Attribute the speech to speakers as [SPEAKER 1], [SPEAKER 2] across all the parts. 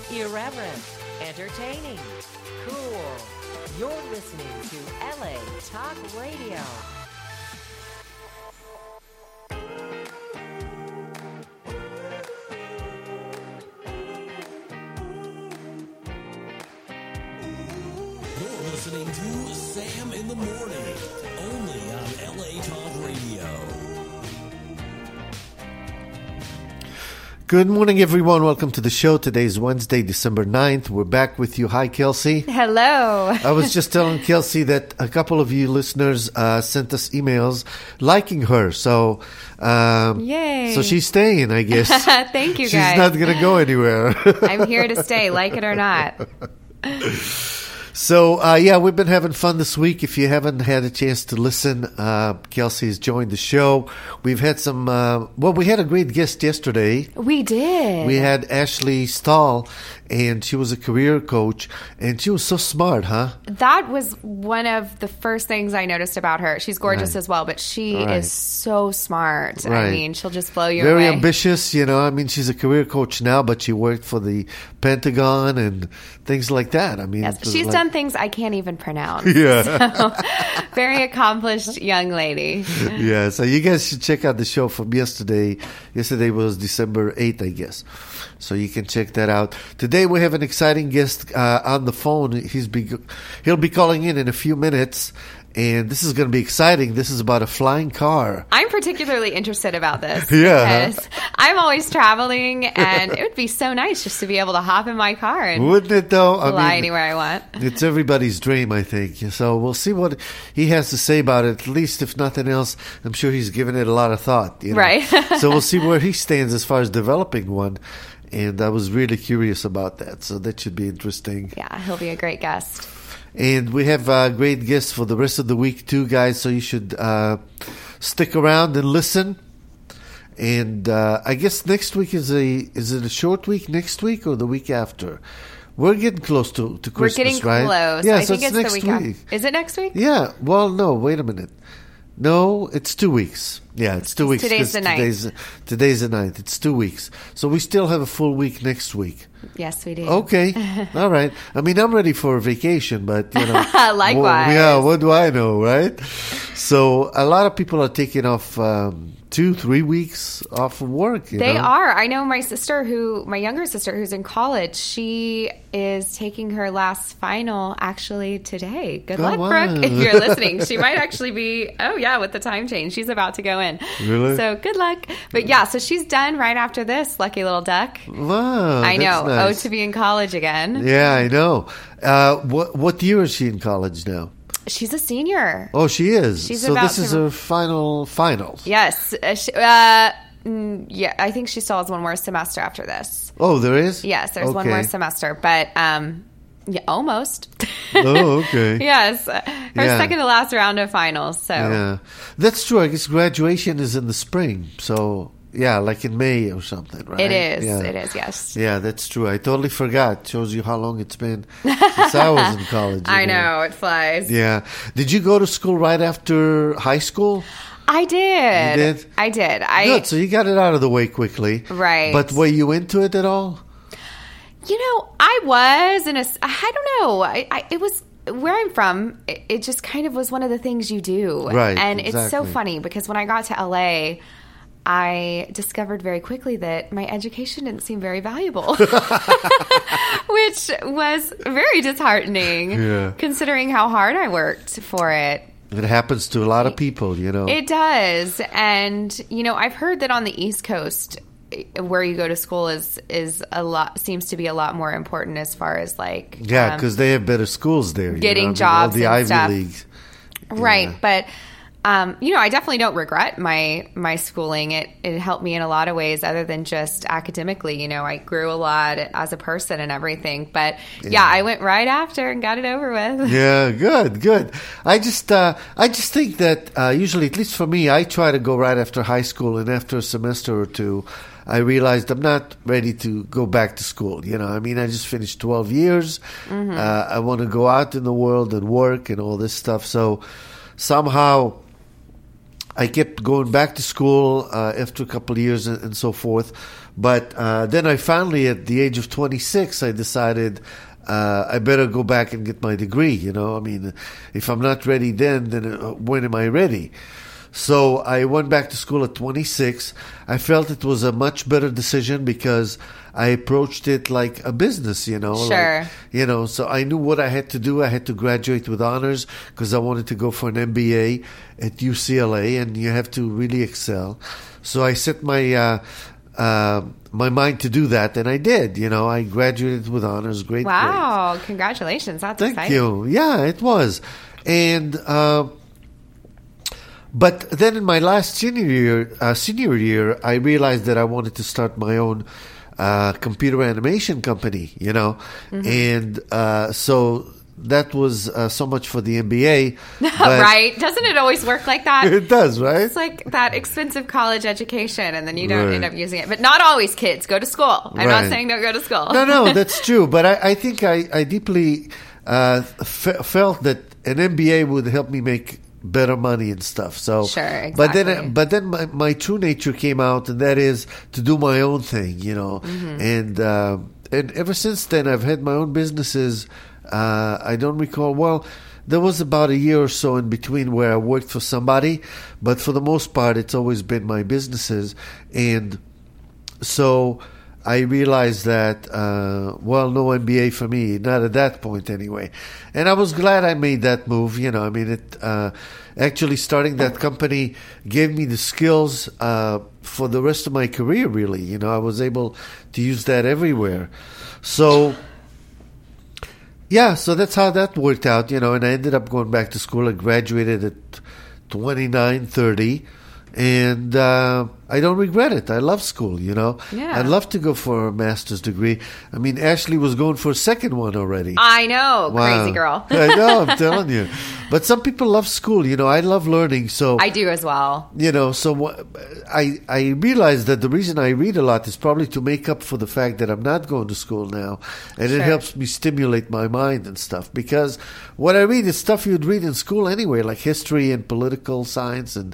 [SPEAKER 1] Irreverent, entertaining, cool. You're listening to LA Talk Radio.
[SPEAKER 2] You're listening to Sam in the Morning, only on LA Talk Radio.
[SPEAKER 3] Good morning, everyone. Welcome to the show. Today is Wednesday, December 9th. We're back with you. Hi, Kelsey.
[SPEAKER 4] Hello.
[SPEAKER 3] I was just telling Kelsey that a couple of you listeners sent us emails liking her. So,
[SPEAKER 4] Yay.
[SPEAKER 3] So she's staying, I guess.
[SPEAKER 4] Thank you,
[SPEAKER 3] She's
[SPEAKER 4] guys.
[SPEAKER 3] not going to go anywhere.
[SPEAKER 4] I'm here to stay, like it or not.
[SPEAKER 3] So, yeah, we've been having fun this week. If you haven't had a chance to listen, Kelsey has joined the show. We've had some, we had a great guest yesterday.
[SPEAKER 4] We did.
[SPEAKER 3] We had Ashley Stahl, and she was a career coach, and she was so smart, huh?
[SPEAKER 4] That was one of the first things I noticed about her. She's gorgeous as well, but she is so smart.
[SPEAKER 3] Right.
[SPEAKER 4] I mean, she'll just blow you
[SPEAKER 3] Very
[SPEAKER 4] away.
[SPEAKER 3] ambitious, you know. I mean, she's a career coach now, but she worked for the Pentagon and things like that. I mean,
[SPEAKER 4] Yes,
[SPEAKER 3] it was
[SPEAKER 4] she's
[SPEAKER 3] like-
[SPEAKER 4] done things I can't even pronounce.
[SPEAKER 3] Yeah.
[SPEAKER 4] So, very accomplished young lady.
[SPEAKER 3] Yeah, so you guys should check out the show from yesterday. Yesterday was December 8th, I guess. So you can check that out. Today we have an exciting guest on the phone. He'll be calling in a few minutes, and this is going to be exciting. This is about a flying car.
[SPEAKER 4] I'm particularly interested about this.
[SPEAKER 3] Yeah.
[SPEAKER 4] Because I'm always traveling, and it would be so nice just to be able to hop in my car and
[SPEAKER 3] Wouldn't it, though?
[SPEAKER 4] fly anywhere I want.
[SPEAKER 3] It's everybody's dream, I think. So we'll see what he has to say about it. At least, if nothing else, I'm sure he's given it a lot of thought. You know?
[SPEAKER 4] Right.
[SPEAKER 3] So we'll see where he stands as far as developing one. And I was really curious about that. So that should be interesting.
[SPEAKER 4] Yeah, he'll be a great guest.
[SPEAKER 3] And we have great guests for the rest of the week, too, guys. So you should stick around and listen. And I guess next week is it a short week next week or the week after? We're getting close to Christmas,
[SPEAKER 4] We're getting
[SPEAKER 3] right?
[SPEAKER 4] close.
[SPEAKER 3] Yeah,
[SPEAKER 4] I
[SPEAKER 3] so
[SPEAKER 4] think it's
[SPEAKER 3] next
[SPEAKER 4] the week
[SPEAKER 3] week.
[SPEAKER 4] after. Is it next week?
[SPEAKER 3] Yeah. Well, no. Wait a minute. No, it's 2 weeks. Yeah, it's 2 weeks.
[SPEAKER 4] Today's the 9th.
[SPEAKER 3] Today's the 9th. It's 2 weeks. So we still have a full week next week.
[SPEAKER 4] Yes, we do.
[SPEAKER 3] Okay. All right. I mean, I'm ready for a vacation, but, you know.
[SPEAKER 4] Likewise.
[SPEAKER 3] Yeah, what do I know, right? So a lot of people are taking off 2-3 weeks off of work. You
[SPEAKER 4] They
[SPEAKER 3] know?
[SPEAKER 4] are. I know my younger sister who's in college, she is taking her last final actually today. Good luck,
[SPEAKER 3] wow.
[SPEAKER 4] Brooke, if you're listening. She might actually be, with the time change. She's about to go in.
[SPEAKER 3] Really?
[SPEAKER 4] So good luck. But yeah, so she's done right after this. Lucky little duck.
[SPEAKER 3] Wow.
[SPEAKER 4] I know.
[SPEAKER 3] That's nice.
[SPEAKER 4] To be in college again.
[SPEAKER 3] Yeah, I know. What year is she in college now?
[SPEAKER 4] She's a senior.
[SPEAKER 3] Oh, she is.
[SPEAKER 4] She's
[SPEAKER 3] so
[SPEAKER 4] about
[SPEAKER 3] this is
[SPEAKER 4] to-
[SPEAKER 3] her finals.
[SPEAKER 4] Yes. Yeah, I think she still has one more semester after this.
[SPEAKER 3] Oh, there is?
[SPEAKER 4] Yes, there's one more semester, but yeah, almost.
[SPEAKER 3] Oh, okay.
[SPEAKER 4] Yes, her
[SPEAKER 3] Yeah.
[SPEAKER 4] second to last round of finals. So
[SPEAKER 3] Yeah, that's true. I guess graduation is in the spring, so yeah, like in May or something, right?
[SPEAKER 4] it is.
[SPEAKER 3] Yeah.
[SPEAKER 4] It is. Yes.
[SPEAKER 3] Yeah, that's true. I totally forgot. Shows you how long it's been since I was in college.
[SPEAKER 4] I
[SPEAKER 3] you
[SPEAKER 4] know it flies.
[SPEAKER 3] Yeah. Did you go to school right after high school?
[SPEAKER 4] I did.
[SPEAKER 3] You did?
[SPEAKER 4] I did.
[SPEAKER 3] Good. So you got it out of the way quickly,
[SPEAKER 4] Right.
[SPEAKER 3] But were you into it at all?
[SPEAKER 4] You know, I was in I don't know. It was where I'm from. It just kind of was one of the things you do,
[SPEAKER 3] Right,
[SPEAKER 4] And it's so
[SPEAKER 3] exactly.
[SPEAKER 4] funny because when I got to LA, I discovered very quickly that my education didn't seem very valuable, which was very disheartening,
[SPEAKER 3] Yeah.
[SPEAKER 4] considering how hard I worked for it.
[SPEAKER 3] It happens to a lot of people, you know.
[SPEAKER 4] It does, and you know, I've heard that on the East Coast, where you go to school is seems to be a lot more important as far as like
[SPEAKER 3] Yeah, because they have better schools there.
[SPEAKER 4] getting
[SPEAKER 3] all
[SPEAKER 4] jobs
[SPEAKER 3] the
[SPEAKER 4] and
[SPEAKER 3] Ivy
[SPEAKER 4] stuff.
[SPEAKER 3] Leagues.
[SPEAKER 4] right.
[SPEAKER 3] Yeah.
[SPEAKER 4] But you know, I definitely don't regret my schooling. It helped me in a lot of ways, other than just academically. You know, I grew a lot as a person and everything. But yeah, I went right after and got it over with.
[SPEAKER 3] Yeah, good. I just think that usually, at least for me, I try to go right after high school, and after a semester or two, I realized I'm not ready to go back to school. You know, I mean, I just finished 12 years. I want to go out in the world and work and all this stuff. So somehow I kept going back to school after a couple of years and so forth. But then I finally, at the age of 26, I decided I better go back and get my degree. You know, I mean, if I'm not ready then when am I ready? So I went back to school at 26. I felt it was a much better decision because I approached it like a business, you know.
[SPEAKER 4] Sure.
[SPEAKER 3] Like, you know, so I knew what I had to do. I had to graduate with honors because I wanted to go for an MBA at UCLA, and you have to really excel. So I set my my mind to do that, and I did. You know, I graduated with honors. Great.
[SPEAKER 4] Wow! Congratulations! That's
[SPEAKER 3] Thank
[SPEAKER 4] exciting.
[SPEAKER 3] you. Yeah, it was, and. But then in my last senior year, I realized that I wanted to start my own computer animation company, you know, and so that was so much for the MBA.
[SPEAKER 4] Right? Doesn't it always work like that?
[SPEAKER 3] It does, right?
[SPEAKER 4] It's like that expensive college education, and then you don't end up using it. But not always, kids. Go to school. I'm not saying don't go to school.
[SPEAKER 3] No, that's true. But I think I deeply felt that an MBA would help me make better money and stuff. So
[SPEAKER 4] sure, exactly.
[SPEAKER 3] But then my true nature came out, and that is to do my own thing, you know. And ever since then, I've had my own businesses. I don't recall. Well, there was about a year or so in between where I worked for somebody, but for the most part, it's always been my businesses. And so I realized that, no MBA for me, not at that point anyway. And I was glad I made that move. You know, I mean, it actually starting that company gave me the skills for the rest of my career, really. You know, I was able to use that everywhere. So, yeah, so that's how that worked out, you know, and I ended up going back to school. I graduated at 29, 30. And I don't regret it. I love school, you know.
[SPEAKER 4] Yeah.
[SPEAKER 3] I'd love to go for a master's degree. I mean, Ashley was going for a second one already.
[SPEAKER 4] I know.
[SPEAKER 3] Wow.
[SPEAKER 4] Crazy girl.
[SPEAKER 3] I know, I'm telling you. But some people love school, you know. I love learning, so...
[SPEAKER 4] I do as well.
[SPEAKER 3] You know, so I realized that the reason I read a lot is probably to make up for the fact that I'm not going to school now. And it helps me stimulate my mind and stuff. Because what I read is stuff you'd read in school anyway, like history and political science and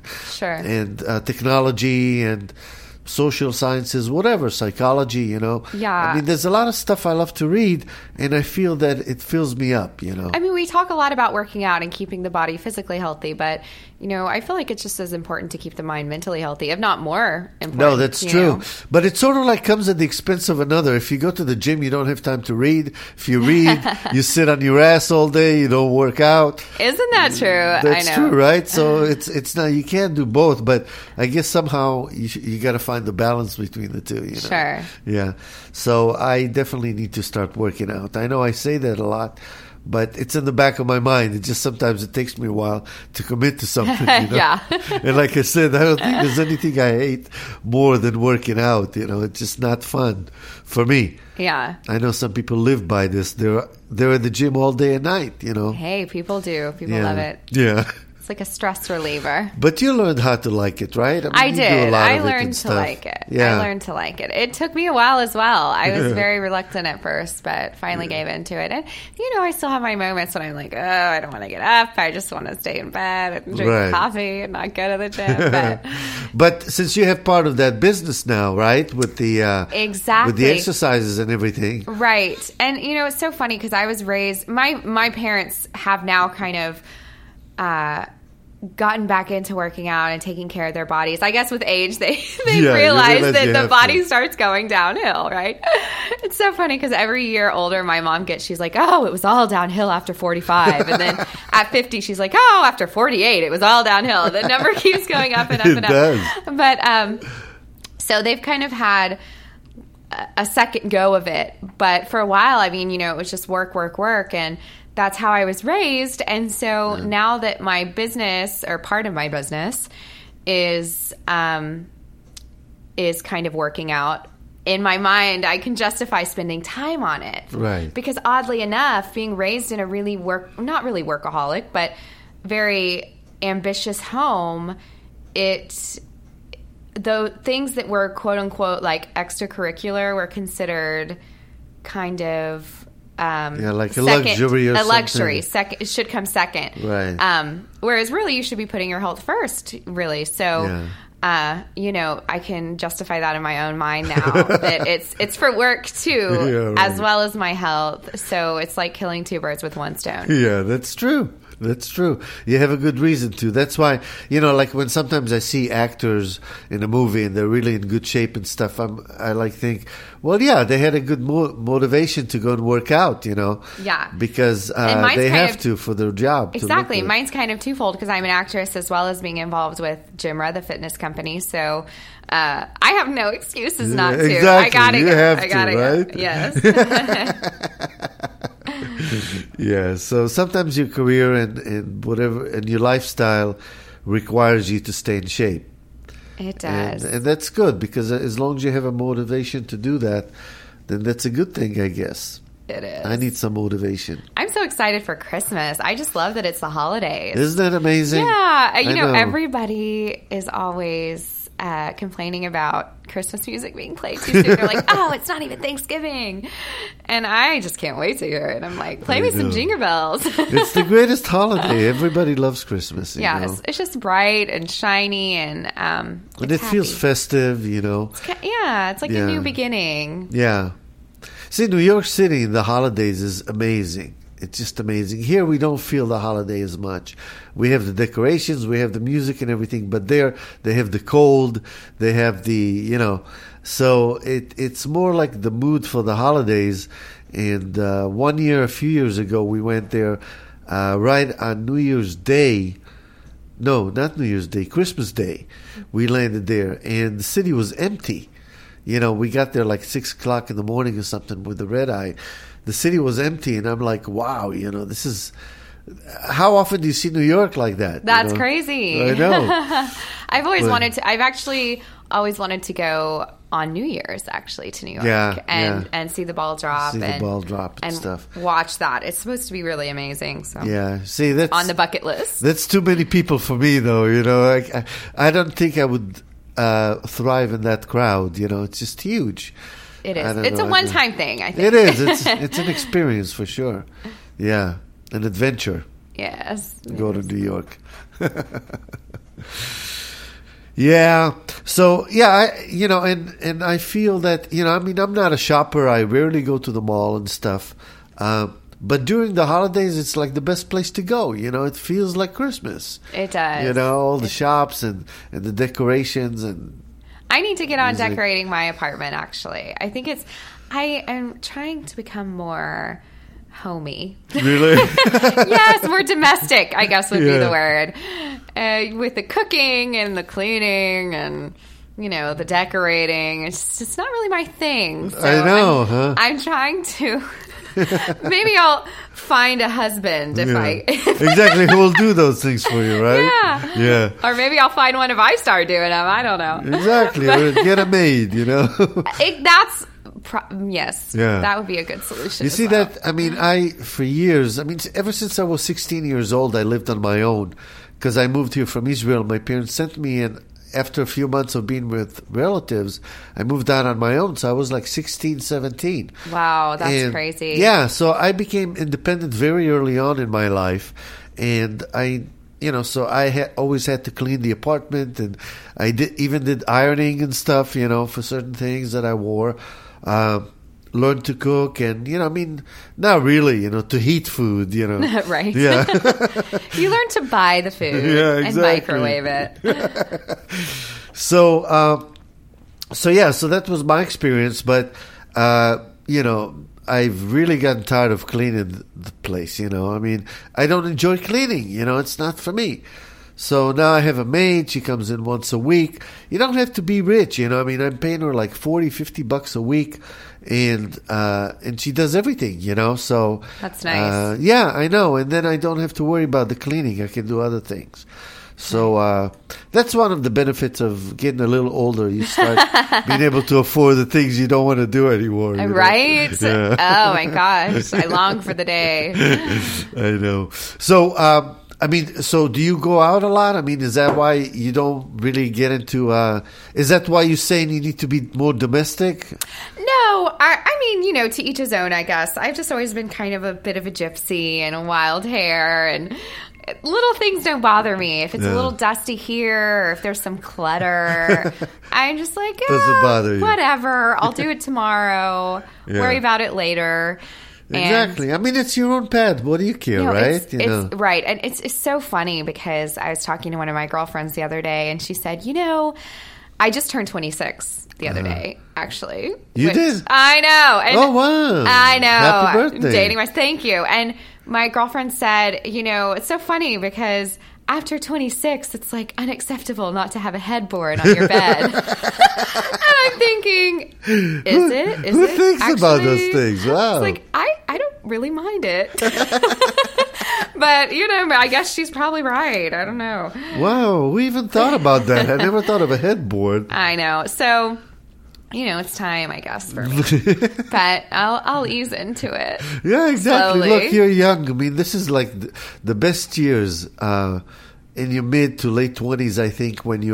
[SPEAKER 3] technology and social sciences, whatever, psychology, you know.
[SPEAKER 4] Yeah.
[SPEAKER 3] I mean, there's a lot of stuff I love to read, and I feel that it fills me up, you know.
[SPEAKER 4] I mean, we talk a lot about working out and keeping the body physically healthy, but, you know, I feel like it's just as important to keep the mind mentally healthy, if not more important.
[SPEAKER 3] No, that's true. But it sort of like comes at the expense of another. If you go to the gym, you don't have time to read. If you read, you sit on your ass all day, you don't work out.
[SPEAKER 4] Isn't that true?
[SPEAKER 3] That's
[SPEAKER 4] I know.
[SPEAKER 3] true, right? So it's not, you can't do both, but I guess somehow you got to find the balance between the two, you know.
[SPEAKER 4] Sure.
[SPEAKER 3] Yeah. So I definitely need to start working out. I know I say that a lot, but it's in the back of my mind. It just sometimes it takes me a while to commit to something, you know?
[SPEAKER 4] Yeah.
[SPEAKER 3] And like I said, I don't think there's anything I hate more than working out, you know. It's just not fun for me.
[SPEAKER 4] Yeah.
[SPEAKER 3] I know some people live by this. They're at the gym all day and night, you know.
[SPEAKER 4] Hey, people do. People love it.
[SPEAKER 3] Yeah.
[SPEAKER 4] It's like a stress reliever.
[SPEAKER 3] But you learned how to like it, right?
[SPEAKER 4] I
[SPEAKER 3] you
[SPEAKER 4] did.
[SPEAKER 3] do a lot
[SPEAKER 4] I
[SPEAKER 3] of it
[SPEAKER 4] learned
[SPEAKER 3] and
[SPEAKER 4] to
[SPEAKER 3] stuff.
[SPEAKER 4] like it.
[SPEAKER 3] Yeah.
[SPEAKER 4] I learned to like it. It took me a while as well. I was very reluctant at first, but finally gave into it. And, you know, I still have my moments when I'm like, oh, I don't want to get up. I just want to stay in bed and drink coffee and not go to the gym.
[SPEAKER 3] But since you have part of that business now, right? With the
[SPEAKER 4] exactly.
[SPEAKER 3] with the exercises and everything.
[SPEAKER 4] Right. And, you know, it's so funny because I was raised, my parents have now kind of gotten back into working out and taking care of their bodies. I guess with age, they realize that the body starts going downhill, right? It's so funny because every year older my mom gets, she's like, oh, it was all downhill after 45. And then at 50, she's like, oh, after 48, it was all downhill. The number keeps going up and up and up.
[SPEAKER 3] Does.
[SPEAKER 4] But so they've kind of had a second go of it. But for a while, I mean, you know, it was just work. And that's how I was raised. And so now that my business, or part of my business, is kind of working out, in my mind, I can justify spending time on it.
[SPEAKER 3] Right.
[SPEAKER 4] Because oddly enough, being raised in a really not really workaholic, but very ambitious home, the things that were quote unquote like extracurricular were considered kind of
[SPEAKER 3] like a luxury or
[SPEAKER 4] a luxury.
[SPEAKER 3] something.
[SPEAKER 4] It should come second.
[SPEAKER 3] Right.
[SPEAKER 4] Whereas really you should be putting your health first, really. So, I can justify that in my own mind now that it's for work too, as well as my health. So it's like killing two birds with one stone.
[SPEAKER 3] Yeah, that's true. That's true. You have a good reason to. That's why, like when sometimes I see actors in a movie and they're really in good shape and stuff, I think, well, yeah, they had a good motivation to go and work out,
[SPEAKER 4] Yeah.
[SPEAKER 3] Because they have to for their job.
[SPEAKER 4] Exactly. Mine's kind of twofold because I'm an actress as well as being involved with Gymra, the fitness company. So I have no excuses not to.
[SPEAKER 3] Exactly.
[SPEAKER 4] I gotta
[SPEAKER 3] you
[SPEAKER 4] go.
[SPEAKER 3] have
[SPEAKER 4] I gotta
[SPEAKER 3] to,
[SPEAKER 4] go.
[SPEAKER 3] right?
[SPEAKER 4] Yes.
[SPEAKER 3] Yeah, so sometimes your career and whatever and your lifestyle requires you to stay in shape.
[SPEAKER 4] It does.
[SPEAKER 3] And that's good because as long as you have a motivation to do that, then that's a good thing, I guess.
[SPEAKER 4] It is.
[SPEAKER 3] I need some motivation.
[SPEAKER 4] I'm so excited for Christmas. I just love that it's the holidays.
[SPEAKER 3] Isn't that amazing?
[SPEAKER 4] Yeah.
[SPEAKER 3] I know.
[SPEAKER 4] Everybody is always complaining about Christmas music being played too soon. They're like, oh, it's not even Thanksgiving. And I just can't wait to hear it. I'm like, play me some Jingle Bells.
[SPEAKER 3] It's the greatest holiday. Everybody loves Christmas.
[SPEAKER 4] It's just bright and shiny and
[SPEAKER 3] it feels festive,
[SPEAKER 4] It's like a new beginning.
[SPEAKER 3] Yeah. See, New York City in the holidays is amazing. It's just amazing. Here we don't feel the holiday as much. We have the decorations, we have the music and everything, but there they have the cold, they have the, so it's more like the mood for the holidays. And one year, a few years ago, we went there right on New Year's Day. No, not New Year's Day, Christmas Day. We landed there and the city was empty. We got there like 6 o'clock in the morning or something with the red eye. The city was empty, and I'm like, wow, this is... How often do you see New York like that?
[SPEAKER 4] That's crazy.
[SPEAKER 3] I know.
[SPEAKER 4] I've actually always wanted to go on New Year's, actually, to New York and see the ball drop.
[SPEAKER 3] And stuff.
[SPEAKER 4] Watch that. It's supposed to be really amazing. So
[SPEAKER 3] yeah, see, that's...
[SPEAKER 4] on the bucket list.
[SPEAKER 3] That's too many people for me, though, I don't think I would thrive in that crowd, It's just huge.
[SPEAKER 4] It is. It's a one-time thing, I think.
[SPEAKER 3] It is. It's an experience for sure. Yeah, an adventure.
[SPEAKER 4] Yes.
[SPEAKER 3] Go to New York. Yeah. So, and I feel that, I'm not a shopper. I rarely go to the mall and stuff. But during the holidays, it's like the best place to go. It feels like Christmas.
[SPEAKER 4] It does.
[SPEAKER 3] All the shops and the decorations and...
[SPEAKER 4] I need to get on decorating my apartment, actually. I am trying to become more homey.
[SPEAKER 3] Really?
[SPEAKER 4] Yes, more domestic, I guess would be the word. With the cooking and the cleaning and, the decorating. It's not really my thing. So
[SPEAKER 3] I know,
[SPEAKER 4] I'm trying to... Maybe I'll find a husband if I...
[SPEAKER 3] Exactly, who will do those things for you, right? Yeah.
[SPEAKER 4] Or maybe I'll find one if I start doing them. I don't know.
[SPEAKER 3] Exactly. Or get a maid,
[SPEAKER 4] Yes.
[SPEAKER 3] Yeah.
[SPEAKER 4] That would be a good solution.
[SPEAKER 3] You see that? For years, ever since I was 16 years old, I lived on my own because I moved here from Israel. My parents sent me, and after a few months of being with relatives, I moved out on my own. So I was like 16, 17.
[SPEAKER 4] Wow, that's crazy.
[SPEAKER 3] Yeah, so I became independent very early on in my life. And I always had to clean the apartment. And I did ironing and stuff, for certain things that I wore. Learned to cook and, not really, to heat food,
[SPEAKER 4] Right.
[SPEAKER 3] Yeah.
[SPEAKER 4] You learn to buy the food and microwave it.
[SPEAKER 3] So that was my experience. But, I've really gotten tired of cleaning the place, I don't enjoy cleaning, it's not for me. So now I have a maid. She comes in once a week. You don't have to be rich, I'm paying her like $40-$50 a week, and she does everything, So
[SPEAKER 4] that's nice.
[SPEAKER 3] Yeah, I know. And then I don't have to worry about the cleaning. I can do other things. So that's one of the benefits of getting a little older. You start being able to afford the things you don't want to do anymore.
[SPEAKER 4] Right?
[SPEAKER 3] Yeah.
[SPEAKER 4] Oh my gosh, I long for the day.
[SPEAKER 3] I know. So. So do you go out a lot? Is that why you don't really get into... is that why you're saying you need to be more domestic?
[SPEAKER 4] No. mean, to each his own, I guess. I've just always been kind of a bit of a gypsy and a wild hair, and little things don't bother me. If it's a little dusty here, or if there's some clutter, I'm just like,
[SPEAKER 3] doesn't bother you.
[SPEAKER 4] Whatever. I'll do it tomorrow. Worry about it later.
[SPEAKER 3] Exactly. I mean, it's your own pet. What do you care, right?
[SPEAKER 4] It's right. And it's so funny because I was talking to one of my girlfriends the other day, and she said, I just turned 26 the other day, actually.
[SPEAKER 3] You did?
[SPEAKER 4] I know. And
[SPEAKER 3] oh, wow.
[SPEAKER 4] I know.
[SPEAKER 3] Happy birthday.
[SPEAKER 4] Dating myself. Thank you. And my girlfriend said, it's so funny because after 26, it's like unacceptable not to have a headboard on your bed. And I'm thinking, is it?
[SPEAKER 3] Who thinks about those things? Wow.
[SPEAKER 4] It's like, I don't really mind it. But, I guess she's probably right. I don't know.
[SPEAKER 3] Wow, we even thought about that. I never thought of a headboard.
[SPEAKER 4] I know. So, it's time, I guess, for me. But I'll ease into it.
[SPEAKER 3] Yeah, exactly.
[SPEAKER 4] Slowly.
[SPEAKER 3] Look, you're young. I mean, this is like the best years in your mid to late 20s, I think, when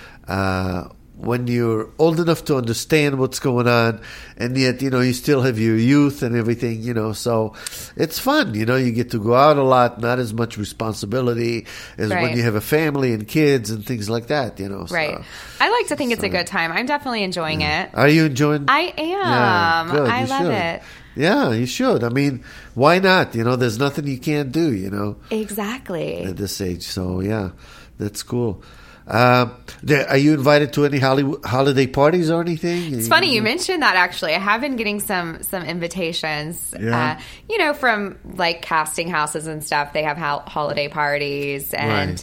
[SPEAKER 3] you're old enough to understand what's going on, and yet, you still have your youth and everything, so it's fun, you get to go out a lot, not as much responsibility as when you have a family and kids and things like that,
[SPEAKER 4] Right.
[SPEAKER 3] So,
[SPEAKER 4] I like to think it's a good time. I'm definitely enjoying it.
[SPEAKER 3] Are you enjoying?
[SPEAKER 4] I am.
[SPEAKER 3] Yeah, good.
[SPEAKER 4] I
[SPEAKER 3] You
[SPEAKER 4] love
[SPEAKER 3] should.
[SPEAKER 4] it.
[SPEAKER 3] Yeah, you should. I mean, why not? There's nothing you can't do,
[SPEAKER 4] Exactly.
[SPEAKER 3] at this age. So, yeah, that's cool. Are you invited to any holiday parties or anything?
[SPEAKER 4] It's funny you mentioned that. Actually, I have been getting some invitations.
[SPEAKER 3] Yeah.
[SPEAKER 4] From like casting houses and stuff. They have holiday parties, and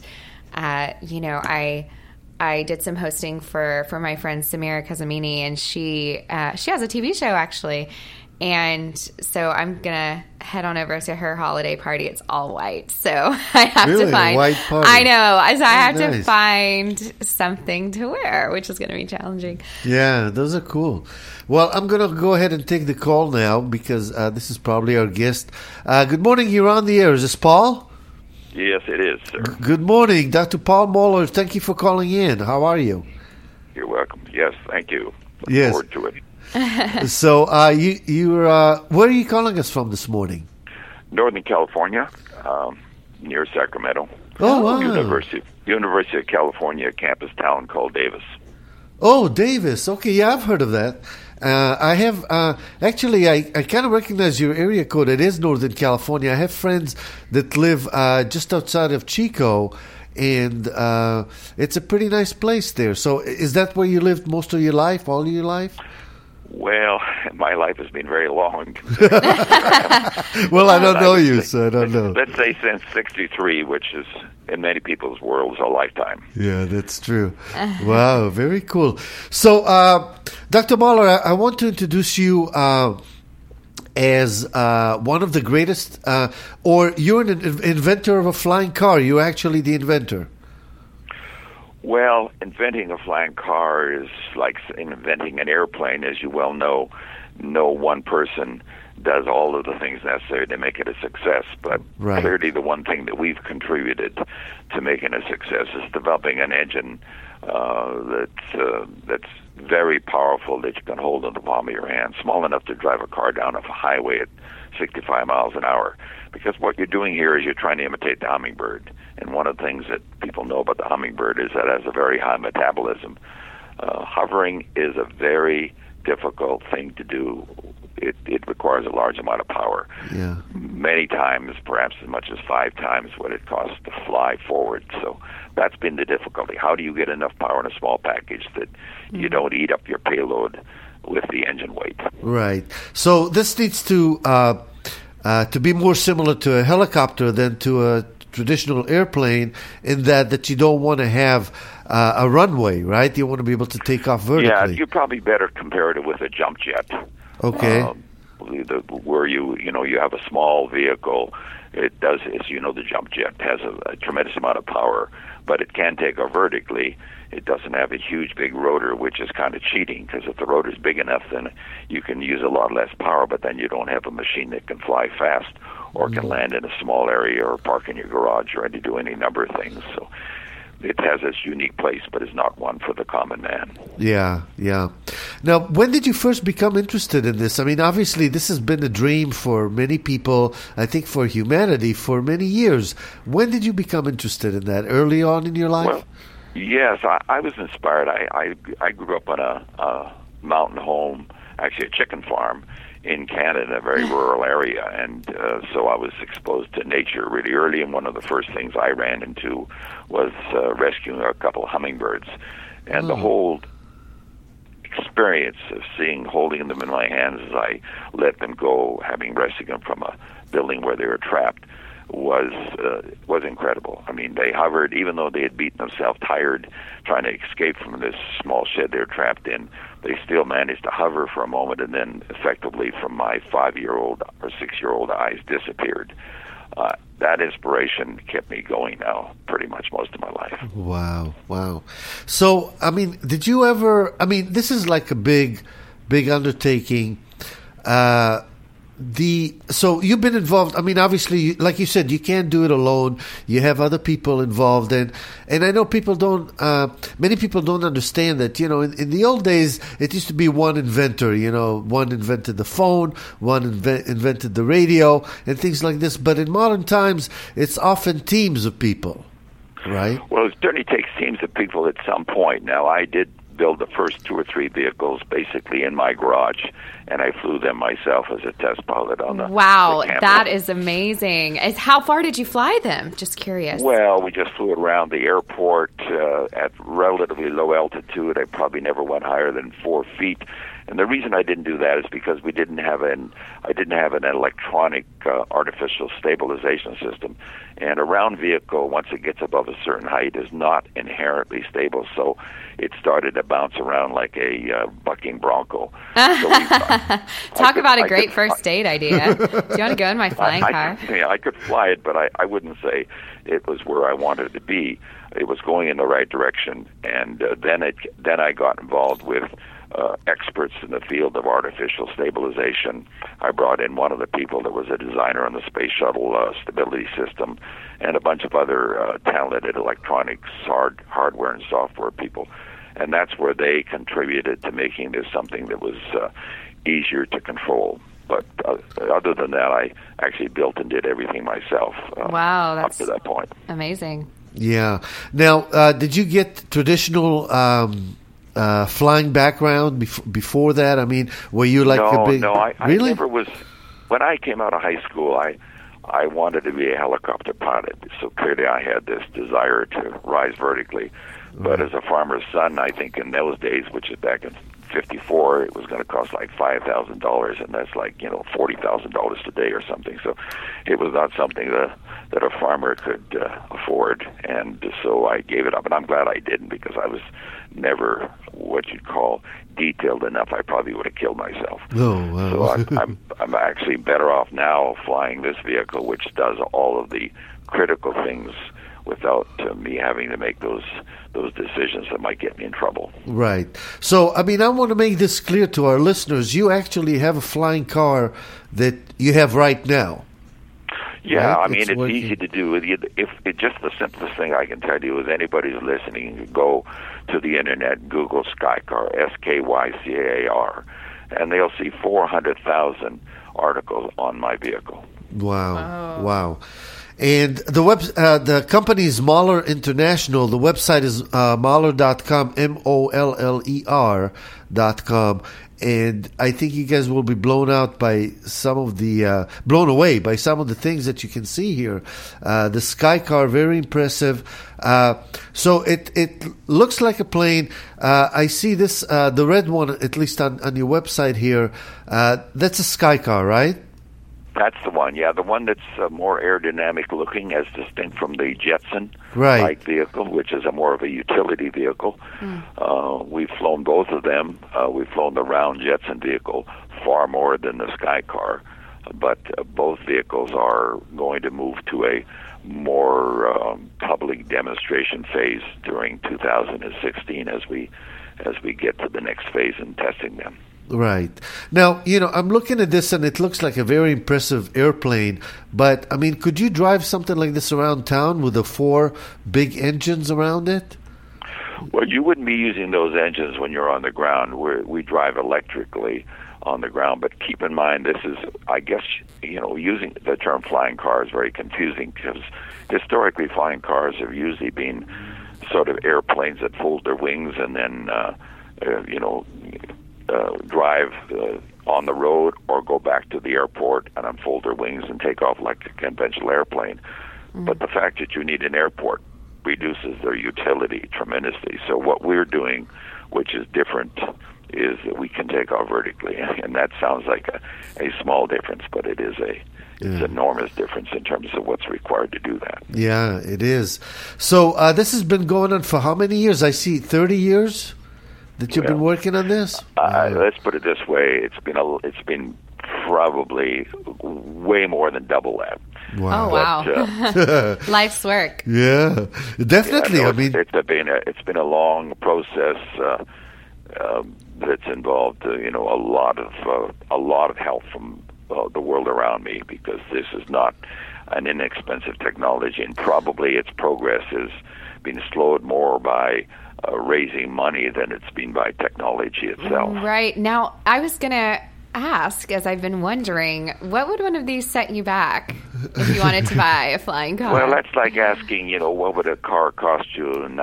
[SPEAKER 4] I did some hosting for my friend Samira Kazamini, and she has a TV show actually. And so I'm going to head on over to her holiday party. It's all white. So I have to find...
[SPEAKER 3] a white party.
[SPEAKER 4] I know. So I have to
[SPEAKER 3] Nice.
[SPEAKER 4] find something to wear, which is going to be challenging.
[SPEAKER 3] Yeah, those are cool. Well, I'm going to go ahead and take the call now because this is probably our guest. Good morning. You're on the air. Is this Paul?
[SPEAKER 5] Yes, it is, sir.
[SPEAKER 3] Good morning. Dr. Paul Moeller, thank you for calling in. How are you?
[SPEAKER 5] You're welcome. Yes, thank you. Look
[SPEAKER 3] Yes.
[SPEAKER 5] forward to it.
[SPEAKER 3] So, where are you calling us from this morning?
[SPEAKER 5] Northern California, near Sacramento.
[SPEAKER 3] Oh, wow.
[SPEAKER 5] University of California campus town called Davis.
[SPEAKER 3] Oh, Davis. Okay, yeah, I've heard of that. I have, actually, I kind of recognize your area code. It is Northern California. I have friends that live just outside of Chico, and it's a pretty nice place there. So is that where you lived most of your life, all of your life?
[SPEAKER 5] Well, my life has been very long.
[SPEAKER 3] Well, I don't know you, so I don't know.
[SPEAKER 5] Let's say since 63, which is, in many people's worlds, a lifetime.
[SPEAKER 3] Yeah, that's true. Wow, very cool. So, Dr. Mahler, I want to introduce you as one of the greatest, or you're an inventor of a flying car. You're actually the inventor.
[SPEAKER 5] Well, inventing a flying car is like inventing an airplane, as you well know. No one person does all of the things necessary to make it a success, but clearly the one thing that we've contributed to making a success is developing an engine that's very powerful, that you can hold in the palm of your hand, small enough to drive a car down a highway at 65 miles an hour. Because what you're doing here is you're trying to imitate the hummingbird. And one of the things that people know about the hummingbird is that it has a very high metabolism. Hovering is a very difficult thing to do. It requires a large amount of power.
[SPEAKER 3] Yeah.
[SPEAKER 5] Many times, perhaps as much as 5 times what it costs to fly forward. So that's been the difficulty. How do you get enough power in a small package that you don't eat up your payload with the engine weight?
[SPEAKER 3] Right. So this needs to be more similar to a helicopter than to a traditional airplane, in that you don't want to have a runway, right? You want to be able to take off vertically.
[SPEAKER 5] Yeah, you probably better compare it with a jump jet.
[SPEAKER 3] Okay.
[SPEAKER 5] Where you have a small vehicle, it does, as you know, the jump jet has a tremendous amount of power, but it can take off vertically. It doesn't have a huge big rotor, which is kind of cheating, because if the rotor's big enough, then you can use a lot less power, but then you don't have a machine that can fly fast or can land in a small area or park in your garage or to do any number of things. So it has its unique place, but it's not one for the common man.
[SPEAKER 3] Yeah, yeah. Now, when did you first become interested in this? I mean, obviously, this has been a dream for many people, I think for humanity, for many years. When did you become interested in that? Early on in your life?
[SPEAKER 5] Well, yes, I was inspired. I grew up on a mountain home, actually a chicken farm in Canada, a very rural area, and so I was exposed to nature really early, and one of the first things I ran into was rescuing a couple of hummingbirds, and the whole experience of holding them in my hands as I let them go, having rescued them from a building where they were trapped, was incredible. I mean, they hovered, even though they had beaten themselves tired trying to escape from this small shed they were trapped in, they still managed to hover for a moment, and then effectively from my 5-year-old or 6-year-old eyes disappeared. That inspiration kept me going now pretty much most of my life.
[SPEAKER 3] Wow. So, I mean, did you ever, I mean, this is like a big undertaking. So you've been involved. I mean, obviously, like you said, you can't do it alone. You have other people involved, and I know many people don't understand that. You know, in the old days, it used to be one inventor. You know, one invented the phone, one invented the radio, and things like this. But in modern times, it's often teams of people, right?
[SPEAKER 5] Well, it certainly takes teams of people at some point. Now, I did build the first 2 or 3 vehicles basically in my garage, and I flew them myself as a test pilot on the
[SPEAKER 4] Wow,
[SPEAKER 5] the
[SPEAKER 4] that is amazing. How far did you fly them? Just curious.
[SPEAKER 5] Well, we just flew around the airport at relatively low altitude. I probably never went higher than 4 feet. And the reason I didn't do that is because I didn't have an electronic artificial stabilization system. And a round vehicle, once it gets above a certain height, is not inherently stable. So it started to bounce around like a bucking bronco. So
[SPEAKER 4] Talk about a great first date idea. Do you want to go in my flying car?
[SPEAKER 5] I could fly it, but I wouldn't say it was where I wanted it to be. It was going in the right direction. And then I got involved with experts in the field of artificial stabilization. I brought in one of the people that was a designer on the space shuttle stability system, and a bunch of other talented electronics, hardware and software people. And that's where they contributed to making this something that was easier to control. But other than that, I actually built and did everything myself.
[SPEAKER 4] Wow, that's
[SPEAKER 5] up to that point.
[SPEAKER 4] Amazing.
[SPEAKER 3] Yeah. Now, did you get traditional flying background before that? I mean, were you like a big...
[SPEAKER 5] No, I
[SPEAKER 3] really?
[SPEAKER 5] never was. When I came out of high school, I wanted to be a helicopter pilot. So clearly I had this desire to rise vertically. But as a farmer's son, I think in those days, which is back in 54, it was going to cost like $5,000, and that's like, $40,000 today or something. So it was not something that a farmer could afford, and so I gave it up. And I'm glad I didn't, because I was never what you'd call detailed enough. I probably would have killed myself.
[SPEAKER 3] Oh, wow.
[SPEAKER 5] So I'm actually better off now flying this vehicle, which does all of the critical things without me having to make those decisions that might get me in trouble.
[SPEAKER 3] Right. So, I mean, I want to make this clear to our listeners. You actually have a flying car that you have right now.
[SPEAKER 5] Yeah,
[SPEAKER 3] right?
[SPEAKER 5] I mean, it's easy to do. If just the simplest thing I can tell you is anybody's listening, go to the internet, Google Skycar, Skycar, and they'll see 400,000 articles on my vehicle.
[SPEAKER 3] Wow. And the company is Moller International. The website is Moller.com, MOLLER.com. And I think you guys will be blown away by some of the things that you can see here. The Skycar, very impressive. So it looks like a plane. I see this, the red one, at least on your website here. That's a Skycar, right?
[SPEAKER 5] That's the one, yeah. The one that's more aerodynamic looking, as distinct from the
[SPEAKER 3] Right.
[SPEAKER 5] Jetson-like vehicle, which is more of a utility vehicle. We've flown both of them. We've flown the round Jetson vehicle far more than the Skycar. But both vehicles are going to move to a more public demonstration phase during 2016 as we get to the next phase in testing them.
[SPEAKER 3] Right. Now, I'm looking at this and it looks like a very impressive airplane, but I mean, could you drive something like this around town with the 4 big engines around it?
[SPEAKER 5] Well, you wouldn't be using those engines when you're on the ground. We drive electrically on the ground, but keep in mind this is, I guess, using the term flying car is very confusing because historically flying cars have usually been sort of airplanes that fold their wings and then, drive on the road or go back to the airport and unfold their wings and take off like a conventional airplane. But the fact that you need an airport reduces their utility tremendously. So what we're doing, which is different, is that we can take off vertically. And that sounds like a small difference, but it is it's an enormous difference in terms of what's required to do that.
[SPEAKER 3] Yeah, it is. So this has been going on for how many years? I see 30 years that you've been working on this?
[SPEAKER 5] Let's put it this way. It's been probably way more than double that.
[SPEAKER 3] Wow.
[SPEAKER 4] Oh, wow. Life's work.
[SPEAKER 3] Yeah, definitely.
[SPEAKER 5] Yeah,
[SPEAKER 3] I mean,
[SPEAKER 5] it's been a long process that's involved, a lot of help from the world around me, because this is not an inexpensive technology, and probably its progress has been slowed more by raising money than it's been by technology itself.
[SPEAKER 4] Right. Now, I was going to ask, as I've been wondering, what would one of these set you back if you wanted to buy a flying car?
[SPEAKER 5] Well, that's like asking, what would a car cost you in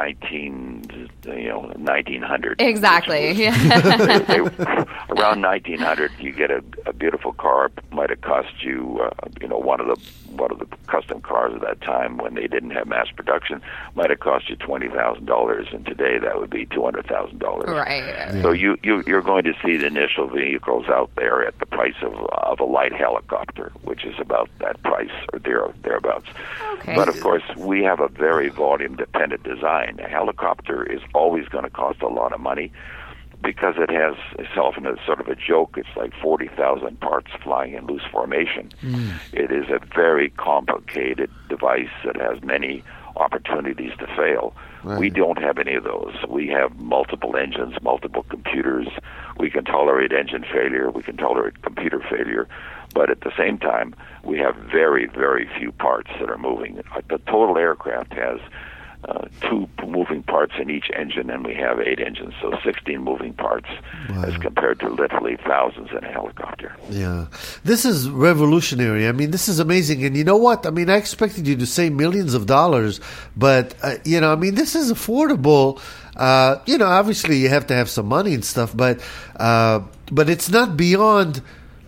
[SPEAKER 5] 1900?
[SPEAKER 4] Exactly.
[SPEAKER 5] Around 1900, you get a beautiful car. It might have cost you, one of the custom cars at that time when they didn't have mass production might have cost you $20,000, and today that would be $200,000.
[SPEAKER 4] Right.
[SPEAKER 5] So you're going to see the initial vehicles out there at the price of a light helicopter, which is about that price or thereabouts.
[SPEAKER 4] Okay.
[SPEAKER 5] But of course, we have a very volume-dependent design. A helicopter is always going to cost a lot of money because it has itself in a sort of a joke. It's like 40,000 parts flying in loose formation. It is a very complicated device that has many opportunities to fail. Right. We don't have any of those. We have multiple engines, multiple computers. We can tolerate engine failure. We can tolerate computer failure. But at the same time, we have very, very few parts that are moving. The total aircraft has 2 moving parts in each engine, and we have 8 engines, so 16 moving parts as compared to literally thousands in a helicopter.
[SPEAKER 3] Yeah. This is revolutionary. I mean, this is amazing. And you know what? I mean, I expected you to say millions of dollars, but, this is affordable. Obviously you have to have some money and stuff, but it's not beyond,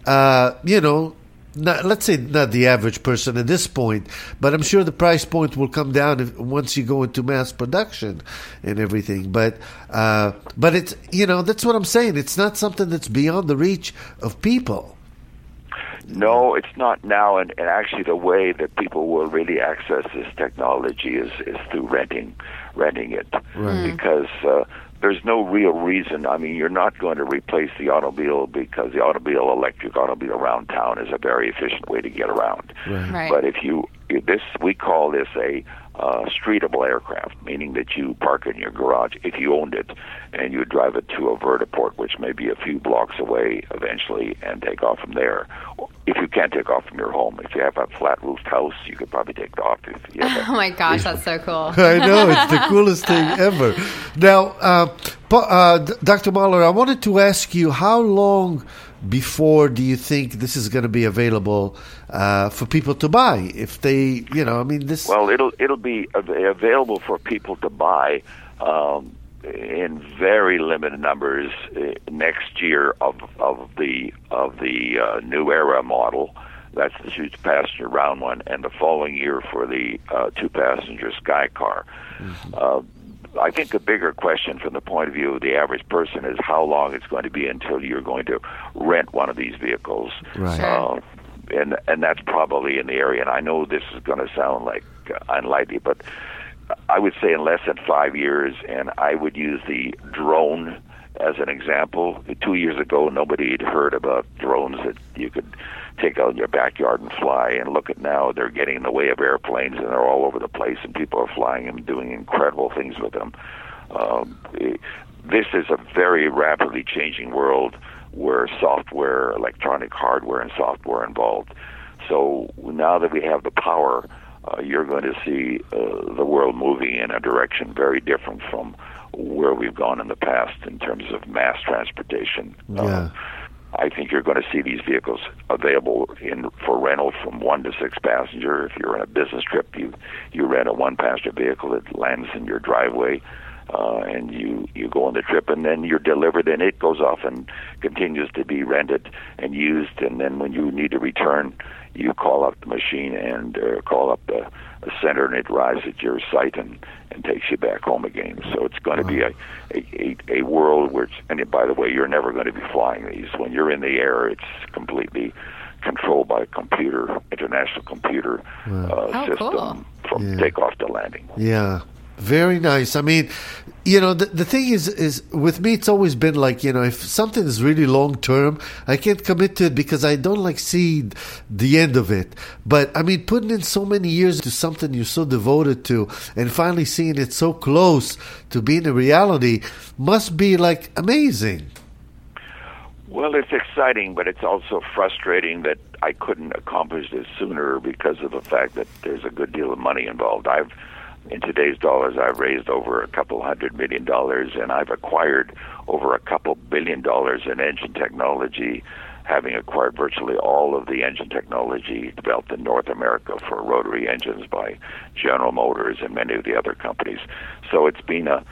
[SPEAKER 3] let's say not the average person at this point, but I'm sure the price point will come down once you go into mass production and everything. But it's, that's what I'm saying. It's not something that's beyond the reach of people.
[SPEAKER 5] No, it's not now. And actually the way that people will really access this technology is through renting it. Right. Because there's no real reason. I mean, you're not going to replace the automobile because the electric automobile around town is a very efficient way to get around.
[SPEAKER 4] Right.
[SPEAKER 5] But we call this a streetable aircraft, meaning that you park it in your garage if you owned it, and you drive it to a vertiport, which may be a few blocks away eventually, and take off from there. If you can't take off from your home, if you have a flat-roofed house, you could probably take off.
[SPEAKER 4] Oh my gosh, that's so cool!
[SPEAKER 3] I know, it's the coolest thing ever. Now, Dr. Mahler, I wanted to ask you, how long before do you think this is going to be available for people to buy? If they, this.
[SPEAKER 5] Well, it'll be available for people to buy in very limited numbers next year of the New Era model. That's the 2-passenger round one, and the following year for the 2-passenger Sky Car. Mm-hmm. I think a bigger question from the point of view of the average person is how long it's going to be until you're going to rent one of these vehicles.
[SPEAKER 3] Right.
[SPEAKER 5] And that's probably in the area. And I know this is going to sound like unlikely, but I would say in less than 5 years, and I would use the drone as an example. 2 years ago, nobody had heard about drones that you could take out in your backyard and fly, and look at now, they're getting in the way of airplanes, and they're all over the place, and people are flying them, doing incredible things with them. This is a very rapidly changing world where software, electronic hardware, and software involved. So now that we have the power, you're going to see the world moving in a direction very different from where we've gone in the past in terms of mass transportation.
[SPEAKER 3] Yeah.
[SPEAKER 5] I think you're going to see these vehicles available for rental from 1 to 6 passenger. If you're on a business trip, you rent a 1-passenger vehicle that lands in your driveway, and you go on the trip, and then you're delivered, and it goes off and continues to be rented and used. And then when you need to return, you call up the machine and call up the center, and it arrives at your site and takes you back home again. So it's going to be a world where, and by the way, you're never going to be flying these. When you're in the air, it's completely controlled by a computer, international computer system
[SPEAKER 4] cool.
[SPEAKER 5] from takeoff to landing.
[SPEAKER 3] Yeah. Very nice. I mean, the thing is with me, it's always been like, if something is really long term, I can't commit to it because I don't see the end of it. But I mean, putting in so many years to something you're so devoted to and finally seeing it so close to being a reality must be amazing.
[SPEAKER 5] Well, it's exciting, but it's also frustrating that I couldn't accomplish this sooner because of the fact that there's a good deal of money involved. In today's dollars, I've raised over $200 million, and I've acquired over $2 billion in engine technology, having acquired virtually all of the engine technology developed in North America for rotary engines by General Motors and many of the other companies. So it's been a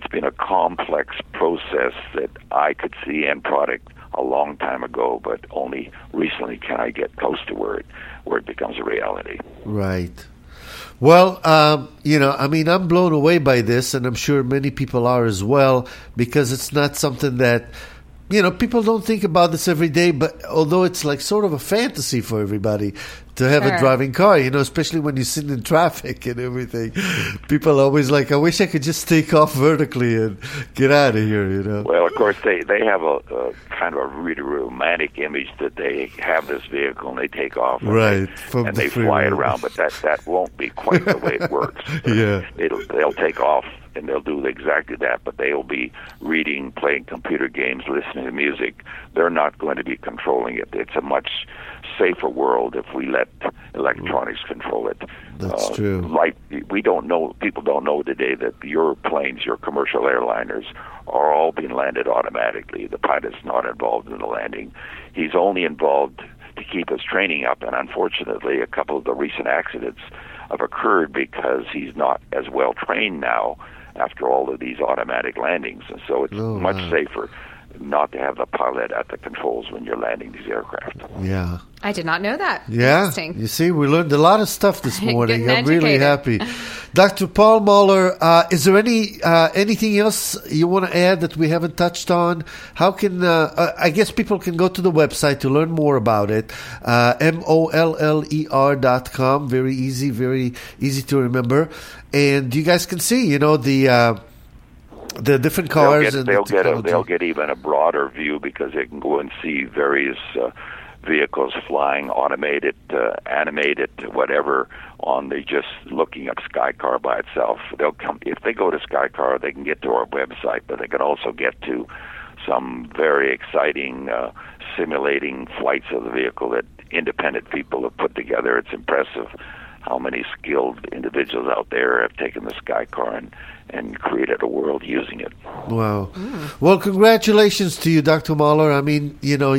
[SPEAKER 5] complex process that I could see end product a long time ago, but only recently can I get close to where it becomes a reality.
[SPEAKER 3] Right. Well, I'm blown away by this, and I'm sure many people are as well, because it's not something that, people don't think about this every day, but although it's sort of a fantasy for everybody to have a driving car, especially when you're sitting in traffic and everything. People are always I wish I could just take off vertically and get out of here,
[SPEAKER 5] Well, of course, they have a kind of a really romantic image that they have this vehicle and they take off and they fly it around, but that won't be quite the way it works.
[SPEAKER 3] Yeah.
[SPEAKER 5] They'll take off and they'll do exactly that, but they'll be reading, playing computer games, listening to music. They're not going to be controlling it. It's a much safer world if we let electronics control it.
[SPEAKER 3] That's true.
[SPEAKER 5] People don't know today that your planes, your commercial airliners, are all being landed automatically. The pilot's not involved in the landing. He's only involved to keep his training up, and unfortunately, a couple of the recent accidents have occurred because he's not as well trained now after all of these automatic landings, and so it's much safer not to have the pilot at the controls when you're landing these aircraft.
[SPEAKER 3] Yeah.
[SPEAKER 4] I did not know that.
[SPEAKER 3] Yeah.
[SPEAKER 4] Interesting.
[SPEAKER 3] You see, we learned a lot of stuff this morning. I'm
[SPEAKER 4] educated.
[SPEAKER 3] really happy. Dr. Paul Moeller, is there anything else you want to add that we haven't touched on? How can, I guess people can go to the website to learn more about it. MOLLER.com. Very easy to remember. And you guys can see, the different cars.
[SPEAKER 5] They'll get even a broader view because they can go and see various vehicles flying, automated, animated, whatever. Just looking up Skycar by itself. They'll come if they go to Skycar, they can get to our website, but they can also get to some very exciting simulating flights of the vehicle that independent people have put together. It's impressive how many skilled individuals out there have taken the Skycar and created a world using it.
[SPEAKER 3] Wow. Well, congratulations to you, Dr. Moeller. I mean,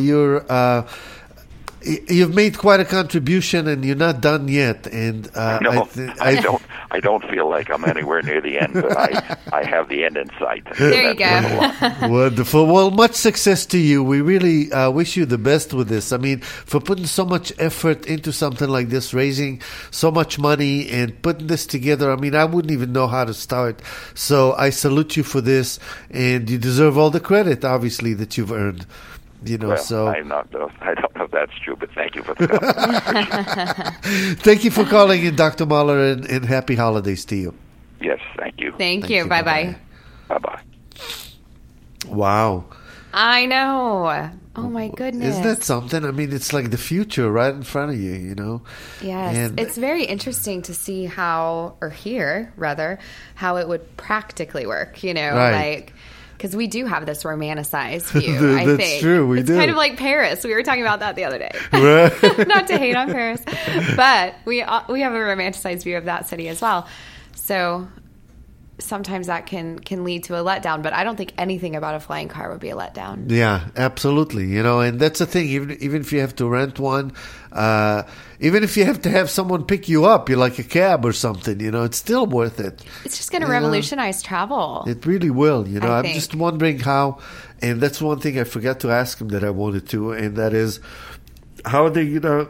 [SPEAKER 3] you've made quite a contribution, and you're not done yet. And
[SPEAKER 5] I don't feel like I'm anywhere near the end, but I have the end in sight.
[SPEAKER 4] There you go.
[SPEAKER 3] Wonderful. Well, much success to you. We really wish you the best with this. I mean, for putting so much effort into something like this, raising so much money and putting this together. I mean, I wouldn't even know how to start. So I salute you for this, and you deserve all the credit, obviously, that you've earned. So
[SPEAKER 5] I don't know if that's true, but thank you for the compliment.
[SPEAKER 3] Thank you for calling in, Dr. Moeller, and happy holidays to you.
[SPEAKER 5] Yes, thank you.
[SPEAKER 4] Thank you. Bye-bye.
[SPEAKER 5] Bye-bye.
[SPEAKER 3] Wow.
[SPEAKER 4] I know. Oh, my goodness.
[SPEAKER 3] Isn't that something? I mean, it's like the future right in front of you,
[SPEAKER 4] Yes. And it's very interesting to see hear how it would practically work,
[SPEAKER 3] Right.
[SPEAKER 4] Because we do have this romanticized view, I
[SPEAKER 3] That's
[SPEAKER 4] think.
[SPEAKER 3] true, we
[SPEAKER 4] it's
[SPEAKER 3] do.
[SPEAKER 4] kind of like Paris. We were talking about that the other day.
[SPEAKER 3] Right.
[SPEAKER 4] Not to hate on Paris, but we have a romanticized view of that city as well. So sometimes that can lead to a letdown, but I don't think anything about a flying car would be a letdown.
[SPEAKER 3] Yeah, absolutely. You know, and that's the thing. Even if you have to rent one, even if you have to have someone pick you up, you're like a cab or something. You know, it's still worth it.
[SPEAKER 4] It's just going to
[SPEAKER 3] You know?
[SPEAKER 4] revolutionize travel.
[SPEAKER 3] It really will. You know,
[SPEAKER 4] I
[SPEAKER 3] I'm
[SPEAKER 4] think.
[SPEAKER 3] just wondering how. And that's one thing I forgot to ask him that I wanted to, and that is how are they,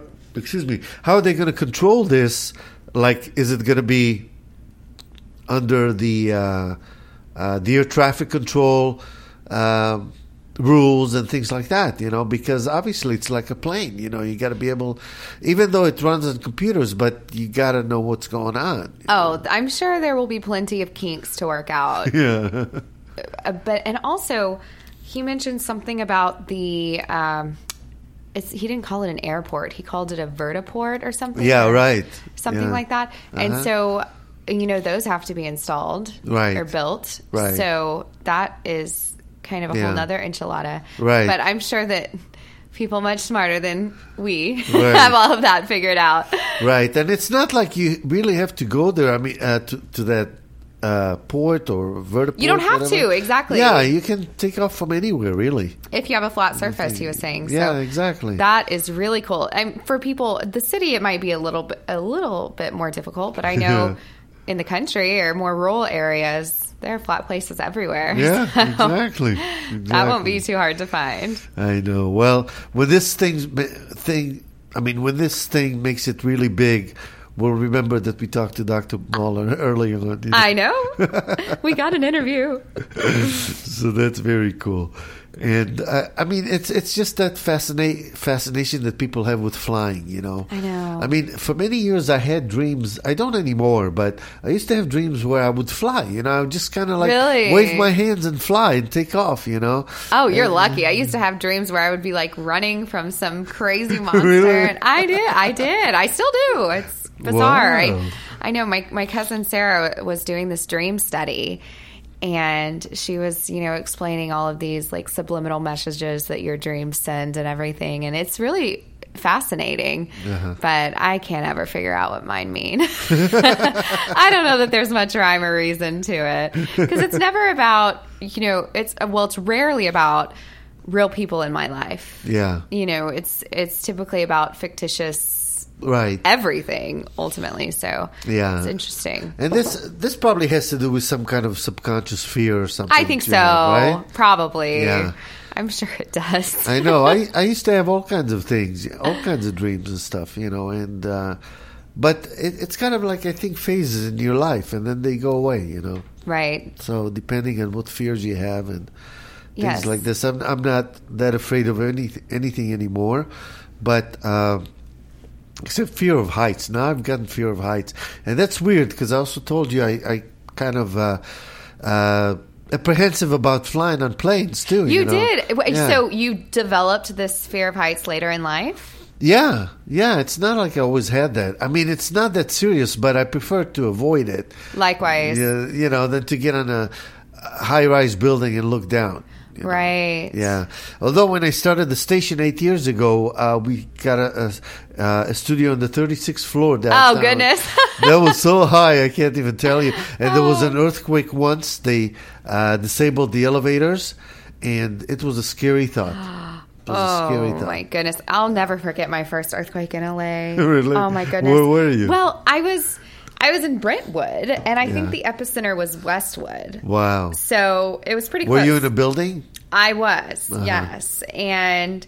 [SPEAKER 3] how are they going to control this? Like, is it going to be under the air traffic control rules and things like that, you know, because obviously it's like a plane, you know, you got to be able, even though it runs on computers, but you got to know what's going on.
[SPEAKER 4] Oh, I'm sure there will be plenty of kinks to work out.
[SPEAKER 3] Yeah.
[SPEAKER 4] And also, he mentioned something about the. He didn't call it an airport. He called it a vertiport or something.
[SPEAKER 3] Yeah,
[SPEAKER 4] or
[SPEAKER 3] right.
[SPEAKER 4] Something
[SPEAKER 3] Yeah.
[SPEAKER 4] like that. And so, you know, those have to be installed
[SPEAKER 3] Right.
[SPEAKER 4] or built.
[SPEAKER 3] Right.
[SPEAKER 4] So that is kind of a
[SPEAKER 3] Yeah.
[SPEAKER 4] whole nother enchilada.
[SPEAKER 3] Right.
[SPEAKER 4] But I'm sure that people much smarter than we
[SPEAKER 3] Right.
[SPEAKER 4] have all of that figured out.
[SPEAKER 3] Right. And it's not like you really have to go there. I mean, to that port or vertiport.
[SPEAKER 4] You don't have
[SPEAKER 3] whatever.
[SPEAKER 4] to, exactly.
[SPEAKER 3] Yeah, you can take off from anywhere, really.
[SPEAKER 4] If you have a flat surface, he was saying. So
[SPEAKER 3] Yeah, exactly.
[SPEAKER 4] That is really cool. For people, the city, it might be a little bit more difficult, but I know in the country or more rural areas, there are flat places everywhere.
[SPEAKER 3] Yeah,
[SPEAKER 4] So
[SPEAKER 3] exactly.
[SPEAKER 4] That won't be too hard to find.
[SPEAKER 3] I know. Well, when this when this thing makes it really big, we'll remember that we talked to Dr. Mahler earlier on. You know?
[SPEAKER 4] I know. We got an interview.
[SPEAKER 3] So that's very cool. And I mean, it's just that fascination that people have with flying, you know.
[SPEAKER 4] I know.
[SPEAKER 3] I mean, for many years I had dreams. I don't anymore, but I used to have dreams where I would fly. You know, I would just kind of like
[SPEAKER 4] Really?
[SPEAKER 3] wave my hands and fly and take off. You know.
[SPEAKER 4] Oh, you're lucky. I used to have dreams where I would be like running from some crazy monster.
[SPEAKER 3] Really?
[SPEAKER 4] And I did. I still do. It's bizarre.
[SPEAKER 3] Wow.
[SPEAKER 4] I know my cousin Sarah was doing this dream study, and she was, you know, explaining all of these like subliminal messages that your dreams send and everything. And it's really fascinating, but I can't ever figure out what mine mean. I don't know that there's much rhyme or reason to it, because it's never about, you know, it's rarely about real people in my life.
[SPEAKER 3] Yeah.
[SPEAKER 4] You know, it's typically about fictitious
[SPEAKER 3] Right.
[SPEAKER 4] everything ultimately. So
[SPEAKER 3] Yeah.
[SPEAKER 4] it's interesting.
[SPEAKER 3] And this probably has to do with some kind of subconscious fear or something.
[SPEAKER 4] I think
[SPEAKER 3] too,
[SPEAKER 4] so.
[SPEAKER 3] right?
[SPEAKER 4] Probably.
[SPEAKER 3] Yeah.
[SPEAKER 4] I'm sure it does.
[SPEAKER 3] I know. I used to have all kinds of things, all kinds of dreams and stuff, you know. And but it's kind of like, I think, phases in your life, and then they go away, you know.
[SPEAKER 4] Right.
[SPEAKER 3] So depending on what fears you have and things
[SPEAKER 4] Yes.
[SPEAKER 3] like this, I'm not that afraid of anything anymore, but. Except fear of heights. Now I've gotten fear of heights. And that's weird, because I also told you I kind of apprehensive about flying on planes, too.
[SPEAKER 4] You
[SPEAKER 3] know?
[SPEAKER 4] did.
[SPEAKER 3] Yeah.
[SPEAKER 4] So you developed this fear of heights later in life?
[SPEAKER 3] Yeah. It's not like I always had that. I mean, it's not that serious, but I prefer to avoid it.
[SPEAKER 4] Likewise.
[SPEAKER 3] You know, than to get on a high-rise building and look down. You know?
[SPEAKER 4] Right.
[SPEAKER 3] Yeah. Although when I started the station 8 years ago, we got a studio on the 36th floor downtown.
[SPEAKER 4] Oh, goodness.
[SPEAKER 3] That was so high, I can't even tell you. And there was an earthquake once. They disabled the elevators, and it was a scary thought. It was a scary thought.
[SPEAKER 4] My goodness. I'll never forget my first earthquake in LA.
[SPEAKER 3] Really?
[SPEAKER 4] Oh my goodness.
[SPEAKER 3] Where were you?
[SPEAKER 4] Well, I was in Brentwood, and I think the epicenter was Westwood.
[SPEAKER 3] Wow.
[SPEAKER 4] So it was pretty
[SPEAKER 3] Were
[SPEAKER 4] close.
[SPEAKER 3] you in a building?
[SPEAKER 4] I was, yes. And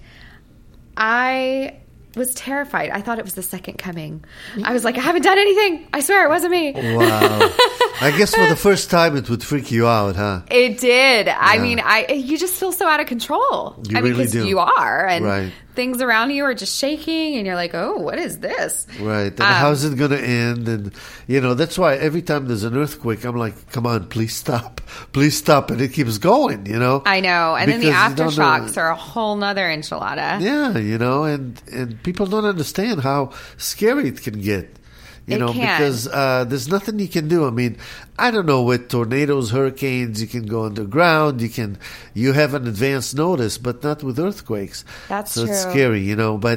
[SPEAKER 4] I was terrified. I thought it was the second coming. I was like, I haven't done anything. I swear it wasn't me.
[SPEAKER 3] Wow. I guess for the first time it would freak you out, huh?
[SPEAKER 4] It did. I mean, you just feel so out of control.
[SPEAKER 3] You
[SPEAKER 4] I mean,
[SPEAKER 3] really
[SPEAKER 4] 'cause
[SPEAKER 3] do.
[SPEAKER 4] you are. And
[SPEAKER 3] Right.
[SPEAKER 4] things around you are just shaking, and you're like, oh, what is this?
[SPEAKER 3] Right. And how's it going to end? And, you know, that's why every time there's an earthquake, I'm like, come on, please stop. Please stop. And it keeps going, you know?
[SPEAKER 4] I know. And then the
[SPEAKER 3] Because you don't know-
[SPEAKER 4] aftershocks are a whole nother enchilada.
[SPEAKER 3] Yeah, you know, and people don't understand how scary it can get. You
[SPEAKER 4] It
[SPEAKER 3] know,
[SPEAKER 4] can.
[SPEAKER 3] because there's nothing you can do. I mean, I don't know, with tornadoes, hurricanes, you can go underground, you have an advance notice, but not with earthquakes.
[SPEAKER 4] That's
[SPEAKER 3] so it's
[SPEAKER 4] true.
[SPEAKER 3] scary, you know. But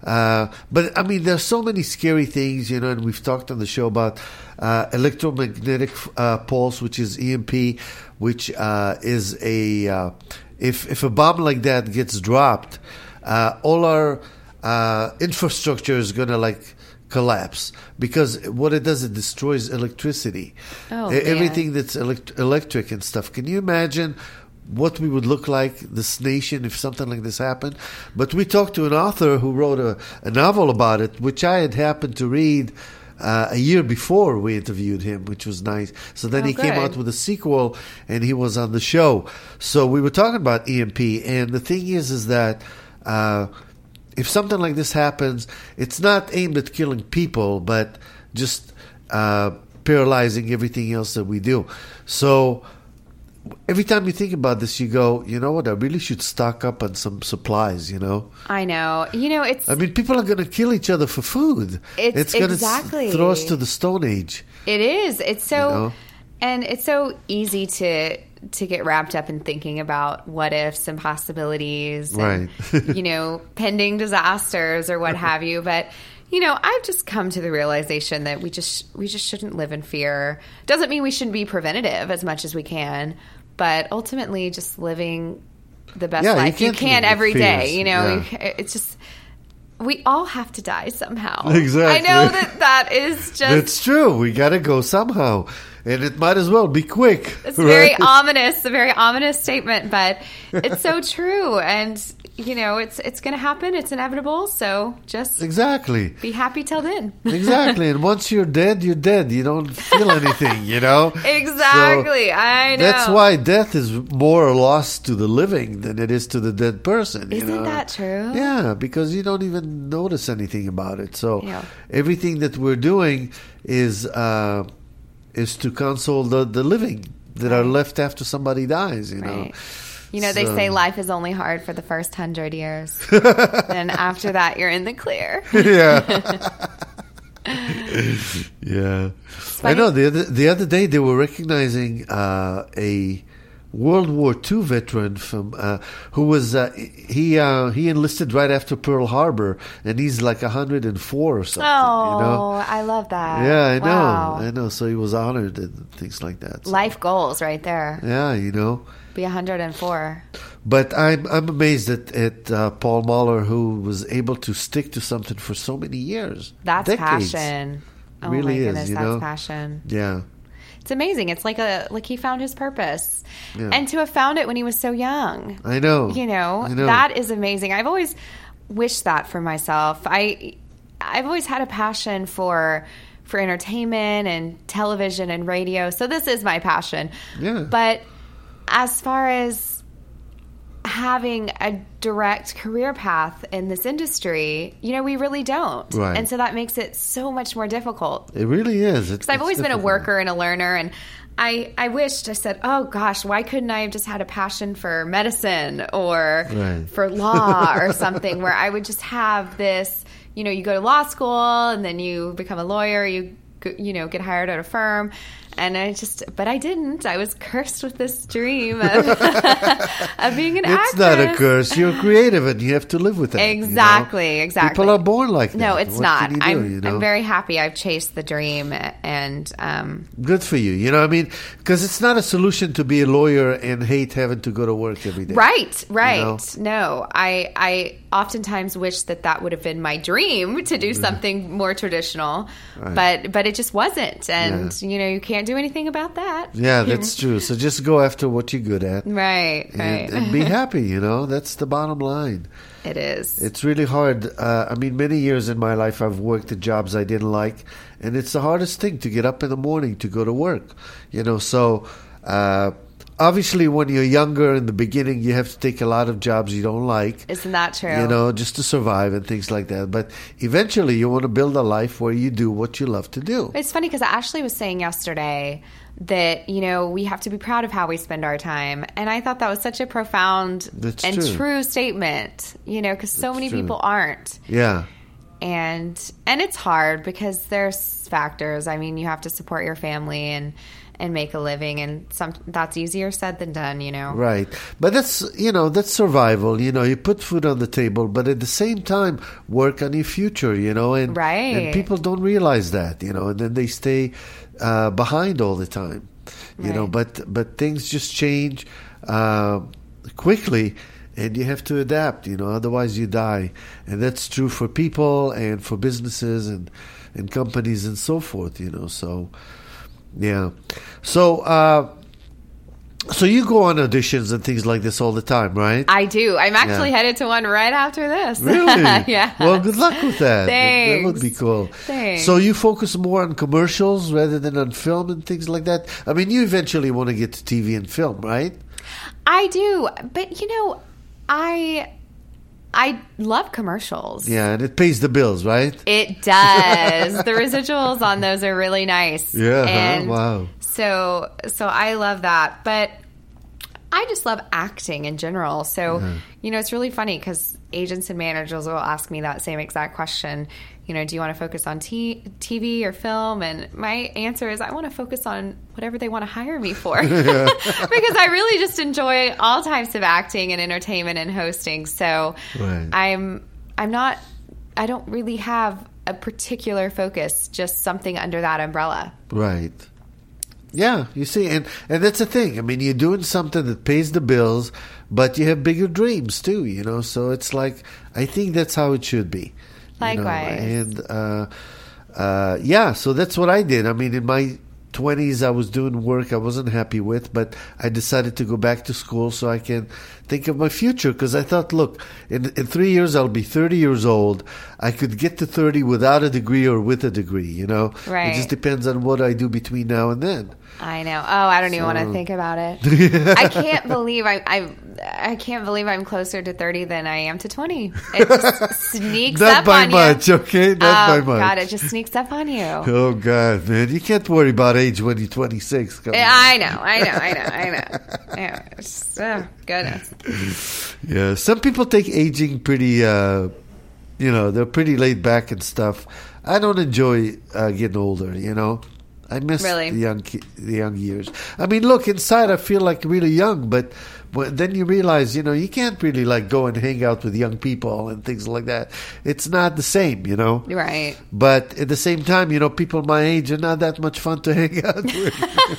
[SPEAKER 3] I mean, there's so many scary things, you know, and we've talked on the show about electromagnetic pulse, which is EMP, which is a if a bomb like that gets dropped, all our infrastructure is going to collapse, because what it does, it destroys electricity.
[SPEAKER 4] Oh,
[SPEAKER 3] Everything that's electric and stuff. Can you imagine what we would look like, this nation, if something like this happened? But we talked to an author who wrote a novel about it, which I had happened to read a year before we interviewed him, which was nice. So then he came out with a sequel, and he was on the show. So we were talking about EMP, and the thing is that if something like this happens, it's not aimed at killing people, but just paralyzing everything else that we do. So every time you think about this, you go, you know what, I really should stock up on some supplies, you know?
[SPEAKER 4] I know. You know,
[SPEAKER 3] I mean, people are going to kill each other for food.
[SPEAKER 4] It's
[SPEAKER 3] going
[SPEAKER 4] exactly.
[SPEAKER 3] to throw us to the Stone Age.
[SPEAKER 4] It is. It's so,
[SPEAKER 3] You know?
[SPEAKER 4] and it's so easy to get wrapped up in thinking about what ifs and possibilities, and,
[SPEAKER 3] Right.
[SPEAKER 4] you know, pending disasters or what have you. But you know, I've just come to the realization that we just shouldn't live in fear. Doesn't mean we shouldn't be preventative as much as we can, but ultimately just living the best life you can every day. You know, it's just. We all have to die somehow.
[SPEAKER 3] Exactly.
[SPEAKER 4] I know that is just.
[SPEAKER 3] It's true. We got to go somehow. And it might as well be quick.
[SPEAKER 4] It's very ominous, a very ominous statement, but it's so true. And, you know, it's going to happen. It's inevitable. So just
[SPEAKER 3] Exactly.
[SPEAKER 4] be happy till then.
[SPEAKER 3] Exactly. And once you're dead, you're dead. You don't feel anything, you know?
[SPEAKER 4] Exactly.
[SPEAKER 3] So
[SPEAKER 4] I know.
[SPEAKER 3] that's why death is more a loss to the living than it is to the dead person.
[SPEAKER 4] Isn't that true?
[SPEAKER 3] Yeah, because you don't even notice anything about it. So
[SPEAKER 4] Yeah.
[SPEAKER 3] everything that we're doing is to console the living that are left after somebody dies, you know.
[SPEAKER 4] Right. You know, they
[SPEAKER 3] So-
[SPEAKER 4] say life is only hard for the first 100 years. And after that, you're in the clear.
[SPEAKER 3] Yeah. Yeah. I
[SPEAKER 4] funny.
[SPEAKER 3] know the other day they were recognizing a World War II veteran from who was he enlisted right after Pearl Harbor, and he's like 104 or something.
[SPEAKER 4] Oh,
[SPEAKER 3] You know?
[SPEAKER 4] I love that.
[SPEAKER 3] Yeah, I
[SPEAKER 4] Wow.
[SPEAKER 3] know. So he was honored and things like that. So,
[SPEAKER 4] Life goals right there.
[SPEAKER 3] yeah, you know.
[SPEAKER 4] Be 104.
[SPEAKER 3] But I'm amazed at Paul Mahler, who was able to stick to something for so many years.
[SPEAKER 4] That's
[SPEAKER 3] decades.
[SPEAKER 4] passion. Oh
[SPEAKER 3] Really
[SPEAKER 4] my
[SPEAKER 3] is,
[SPEAKER 4] goodness,
[SPEAKER 3] you
[SPEAKER 4] that's
[SPEAKER 3] know?
[SPEAKER 4] passion.
[SPEAKER 3] Yeah.
[SPEAKER 4] It's amazing. It's like he found his purpose.
[SPEAKER 3] Yeah.
[SPEAKER 4] And to have found it when he was so young.
[SPEAKER 3] I know.
[SPEAKER 4] You know,
[SPEAKER 3] I know.
[SPEAKER 4] that is amazing. I've always wished that for myself. I've always had a passion for entertainment and television and radio. So this is my passion.
[SPEAKER 3] Yeah.
[SPEAKER 4] But as far as having a direct career path in this industry, you know, we really don't.
[SPEAKER 3] Right.
[SPEAKER 4] And so that makes it so much more difficult.
[SPEAKER 3] It really is.
[SPEAKER 4] Because I've always been a worker and a learner, and I wished, I said, oh gosh, why couldn't I have just had a passion for medicine or
[SPEAKER 3] Right.
[SPEAKER 4] for law or something where I would just have this, you know, you go to law school and then you become a lawyer, you get hired at a firm. And but I didn't. I was cursed with this dream of, of being an actress.
[SPEAKER 3] It's not a curse. You're creative, and you have to live with it.
[SPEAKER 4] Exactly,
[SPEAKER 3] you know?
[SPEAKER 4] exactly.
[SPEAKER 3] People are born like that.
[SPEAKER 4] No, it's
[SPEAKER 3] What
[SPEAKER 4] not.
[SPEAKER 3] can you do, you know?
[SPEAKER 4] I'm very happy I've chased the dream, and
[SPEAKER 3] Good for you. You know what I mean? Because it's not a solution to be a lawyer and hate having to go to work every day.
[SPEAKER 4] right.
[SPEAKER 3] You know?
[SPEAKER 4] No, I oftentimes wish that would have been my dream to do something more traditional,
[SPEAKER 3] Right.
[SPEAKER 4] but it just wasn't, and you know, you can't do anything about that.
[SPEAKER 3] Yeah, that's true. So just go after what you're good at.
[SPEAKER 4] Right.
[SPEAKER 3] And be happy, you know? That's the bottom line.
[SPEAKER 4] It is.
[SPEAKER 3] It's really hard. I mean, many years in my life I've worked at jobs I didn't like, and it's the hardest thing to get up in the morning to go to work. You know, so obviously when you're younger in the beginning, you have to take a lot of jobs you don't like.
[SPEAKER 4] Isn't that true?
[SPEAKER 3] You know, just to survive and things like that. But eventually you want to build a life where you do what you love to do.
[SPEAKER 4] It's funny because Ashley was saying yesterday that, you know, we have to be proud of how we spend our time. And I thought that was such a profound
[SPEAKER 3] That's
[SPEAKER 4] and
[SPEAKER 3] true.
[SPEAKER 4] true statement, you know, because so many
[SPEAKER 3] true.
[SPEAKER 4] people aren't.
[SPEAKER 3] Yeah.
[SPEAKER 4] and it's hard because there's factors. I mean, you have to support your family and make a living, and that's easier said than done,
[SPEAKER 3] Right. But that's survival. You put food on the table, but at the same time, work on your future, and,
[SPEAKER 4] right.
[SPEAKER 3] And people don't realize that, and then they stay behind all the time,
[SPEAKER 4] right.
[SPEAKER 3] but things just change quickly, and you have to adapt, otherwise you die. And that's true for people and for businesses and companies and so forth, so... Yeah. So you go on auditions and things like this all the time, right?
[SPEAKER 4] I do. I'm actually headed to one right after this.
[SPEAKER 3] Really?
[SPEAKER 4] Yeah.
[SPEAKER 3] Well, good luck with that.
[SPEAKER 4] Thanks.
[SPEAKER 3] That would be cool.
[SPEAKER 4] Thanks.
[SPEAKER 3] So you focus more on commercials rather than on film and things like that? I mean, you eventually want to get to TV and film, right?
[SPEAKER 4] I do. But, I love commercials.
[SPEAKER 3] Yeah, and it pays the bills, right?
[SPEAKER 4] It does. The residuals on those are really nice.
[SPEAKER 3] Yeah,
[SPEAKER 4] and
[SPEAKER 3] wow.
[SPEAKER 4] So I love that. But I just love acting in general. So, it's really funny because agents and managers will ask me that same exact question. Do you want to focus on TV or film? And my answer is I want to focus on whatever they want to hire me for. Because I really just enjoy all types of acting and entertainment and hosting. So
[SPEAKER 3] right.
[SPEAKER 4] I don't really have a particular focus, just something under that umbrella.
[SPEAKER 3] Right. Yeah, you see, and that's the thing. I mean, you're doing something that pays the bills, but you have bigger dreams too, so it's like, I think that's how it should be.
[SPEAKER 4] Likewise.
[SPEAKER 3] And so that's what I did. I mean, in my 20s, I was doing work I wasn't happy with, but I decided to go back to school so I can think of my future, because I thought, look, in 3 years I'll be 30 years old. I could get to 30 without a degree or with a degree,
[SPEAKER 4] Right.
[SPEAKER 3] It just depends on what I do between now and then.
[SPEAKER 4] I know. Oh, I don't even want to think about it. I can't believe I can't believe I'm closer to 30 than I am to 20. It just sneaks up on you.
[SPEAKER 3] Not by much, okay? Not by much.
[SPEAKER 4] God, it just sneaks up on you.
[SPEAKER 3] Oh, God, man. You can't worry about age when you're 26. Come on.
[SPEAKER 4] I know. Yeah, goodness.
[SPEAKER 3] Yeah, some people take aging pretty, they're pretty laid back and stuff. I don't enjoy getting older, I miss the young years. I mean, look, inside I feel like really young, but then you realize, you can't really go and hang out with young people and things like that. It's not the same,
[SPEAKER 4] Right.
[SPEAKER 3] But at the same time, people my age are not that much fun to hang out with.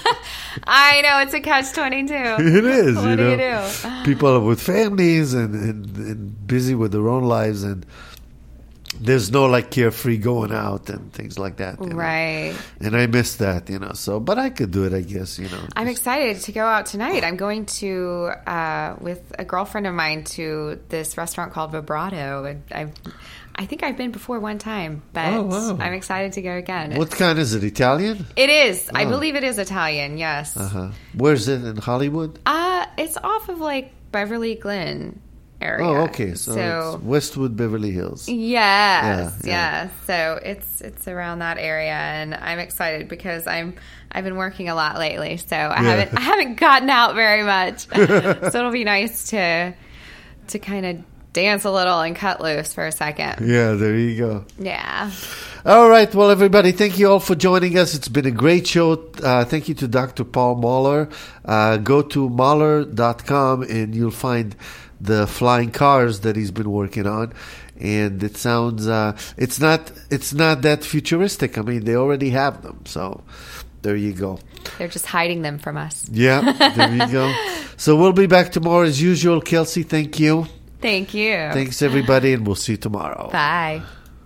[SPEAKER 4] I know, it's a catch-22.
[SPEAKER 3] It is,
[SPEAKER 4] What do you do?
[SPEAKER 3] People are with families and busy with their own lives, and there's no carefree going out and things like that.
[SPEAKER 4] Right.
[SPEAKER 3] And I miss that, so, but I could do it, I guess,
[SPEAKER 4] I'm excited to go out tonight. I'm going to, with a girlfriend of mine, to this restaurant called Vibrato. And I think I've been before one time, but I'm excited to go again.
[SPEAKER 3] What kind is it, Italian?
[SPEAKER 4] It is. I believe it is Italian, yes.
[SPEAKER 3] Uh-huh. Where's it, in Hollywood?
[SPEAKER 4] It's off of Beverly Glen area.
[SPEAKER 3] Oh, okay. So it's Westwood, Beverly Hills.
[SPEAKER 4] Yes,
[SPEAKER 3] Yeah.
[SPEAKER 4] So it's around that area, and I'm excited because I've been working a lot lately, so I haven't gotten out very much. So it'll be nice to kind of dance a little and cut loose for a second.
[SPEAKER 3] Yeah, there you go.
[SPEAKER 4] Yeah.
[SPEAKER 3] All right. Well, everybody, thank you all for joining us. It's been a great show. Thank you to Dr. Paul Mahler. Go to mahler.com and you'll find the flying cars that he's been working on. And it sounds, it's not that futuristic. I mean, they already have them. So there you go.
[SPEAKER 4] They're just hiding them from us.
[SPEAKER 3] Yeah, there you go. So we'll be back tomorrow as usual. Kelsey, thank you.
[SPEAKER 4] Thank you.
[SPEAKER 3] Thanks, everybody, and we'll see you tomorrow.
[SPEAKER 4] Bye.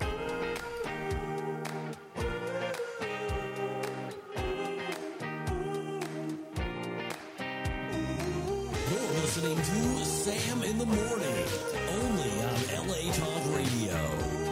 [SPEAKER 2] You're listening to Sam in the Morning, only on LA Talk Radio.